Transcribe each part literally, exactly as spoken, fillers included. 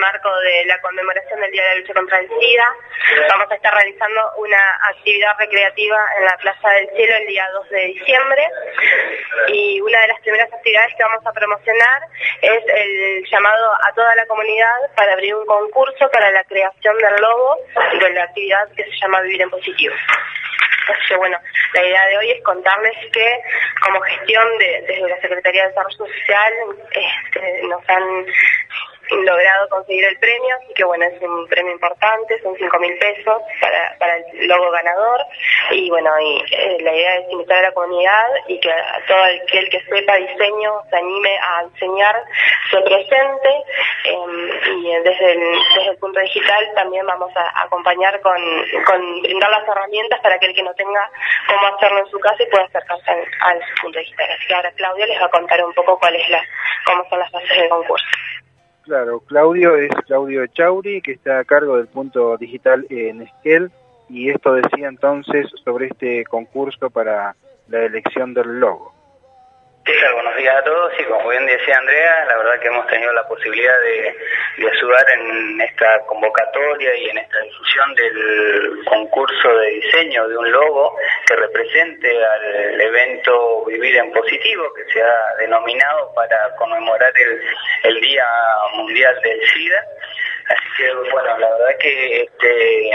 marco de la conmemoración del Día de la Lucha contra el SIDA. Vamos a estar realizando una actividad recreativa en la Plaza del Cielo el día dos de diciembre, y una de las primeras actividades que vamos a promocionar es el llamado a toda la comunidad para abrir un concurso para la creación del logo de la actividad que se llama Vivir en Positivo. Así que bueno, la idea de hoy es contarles que como gestión de, desde la Secretaría de Desarrollo Social este, nos han logrado conseguir el premio, así que bueno, es un premio importante, son cinco mil pesos para, para el logo ganador, y bueno, y, eh, la idea es invitar a la comunidad y que a todo aquel que sepa diseño se anime a diseñar, se presente, eh, y desde el, desde el punto digital también vamos a acompañar con, con brindar las herramientas para aquel que no tenga cómo hacerlo en su casa y pueda acercarse al, al punto digital. Así que ahora Claudio les va a contar un poco cuál es la, cómo son las bases del concurso. Claro, Claudio es Claudio Echauri, que está a cargo del punto digital en Esquel, y esto decía entonces sobre este concurso para la elección del logo. ¿Qué tal? Buenos días a todos, y como bien decía Andrea, la verdad que hemos tenido la posibilidad de, de ayudar en esta convocatoria y en esta difusión del concurso de diseño de un logo que represente al evento Vivir en Positivo, que se ha denominado para conmemorar el, el Día Mundial del SIDA. Así que, bueno, la verdad que este...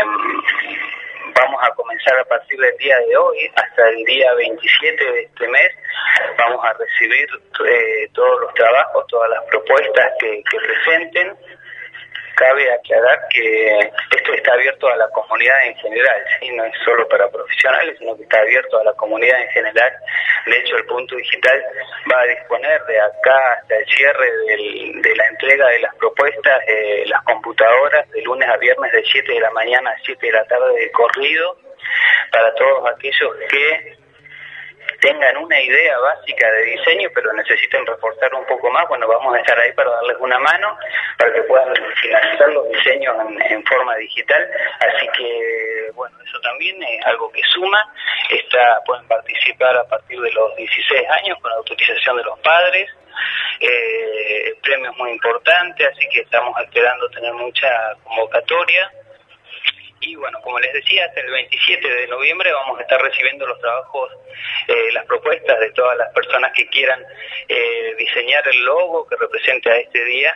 vamos a comenzar a partir del día de hoy hasta el día veintisiete de este mes. Vamos a recibir eh, todos los trabajos, todas las propuestas que, que presenten. Cabe aclarar que esto está abierto a la comunidad en general, ¿sí? No es solo para profesionales, sino que está abierto a la comunidad en general. De hecho, el punto digital va a disponer de acá hasta el cierre del, de la entrega de las propuestas, eh, las computadoras, de lunes a viernes de siete de la mañana a siete de la tarde de corrido, para todos aquellos que tengan una idea básica de diseño, pero necesiten reforzar un poco más. Bueno, vamos a estar ahí para darles una mano, para que puedan finalizar los diseños en, en forma digital. Así que, bueno, eso también es algo que suma. Está, pueden participar a partir de los dieciséis años con autorización de los padres. Eh, el premio es muy importante, así que estamos esperando tener mucha convocatoria. Y bueno, como les decía, hasta el veintisiete de noviembre vamos a estar recibiendo los trabajos, eh, las propuestas de todas las personas que quieran eh, diseñar el logo que represente a este día.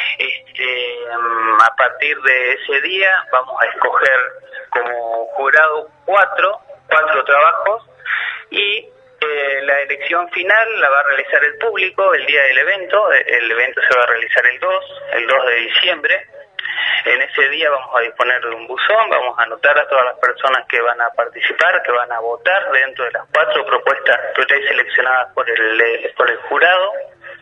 Este, a partir de ese día vamos a escoger como jurado cuatro, cuatro trabajos, y eh, la elección final la va a realizar el público el día del evento. El evento se va a realizar el dos, el dos de diciembre. En ese día vamos a disponer de un buzón, vamos a anotar a todas las personas que van a participar, que van a votar dentro de las cuatro propuestas preseleccionadas por el, por el jurado.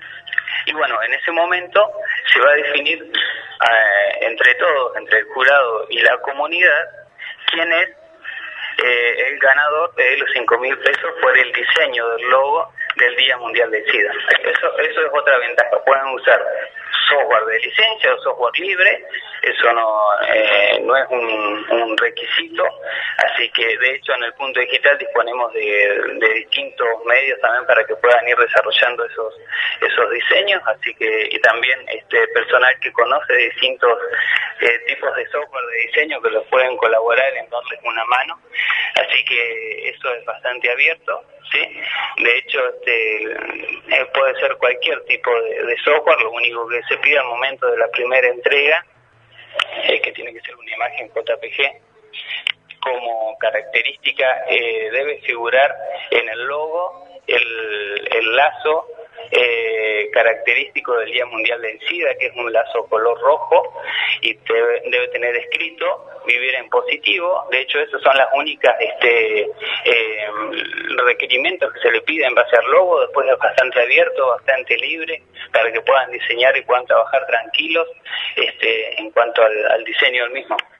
Y bueno, en ese momento se va a definir eh, entre todos, entre el jurado y la comunidad, quién es eh, el ganador de los cinco mil pesos por el diseño del logo del Día Mundial del SIDA. Eso, eso es otra ventaja, pueden usar software de licencia o software libre, eso no eh, no es un, un requisito, así que de hecho en el punto digital disponemos de, de distintos medios también para que puedan ir desarrollando esos esos diseños, así que y también este personal que conoce distintos eh, tipos de software de diseño que los pueden colaborar en darles una mano, así que eso es bastante abierto, ¿sí? De hecho este eh, puede ser cualquier tipo de, de software, lo único que se pide al momento de la primera entrega es que tiene que ser una imagen J P G. Como característica eh, debe figurar en el logo el, el lazo eh, característico del Día Mundial del SIDA, que es un lazo color rojo, y debe, debe tener escrito Vivir en Positivo. De hecho, esos son las únicas este, eh, requerimientos que se le piden en base al logo. Después es bastante abierto, bastante libre, para que puedan diseñar y puedan trabajar tranquilos este, en cuanto al, al diseño del mismo.